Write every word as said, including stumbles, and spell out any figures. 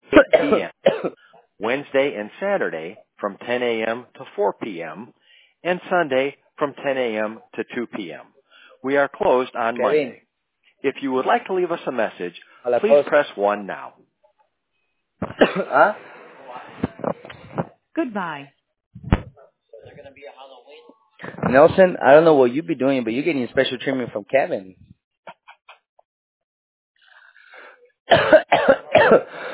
eight p.m. Wednesday and Saturday from ten a.m. to four p.m. and Sunday from ten a.m. to two p.m. We are closed on Kevin. Monday. If you would like to leave us a message, Hola, please post. press one now. Huh? Goodbye. Nelson, I don't know what you be doing, but you're getting special treatment from Kevin.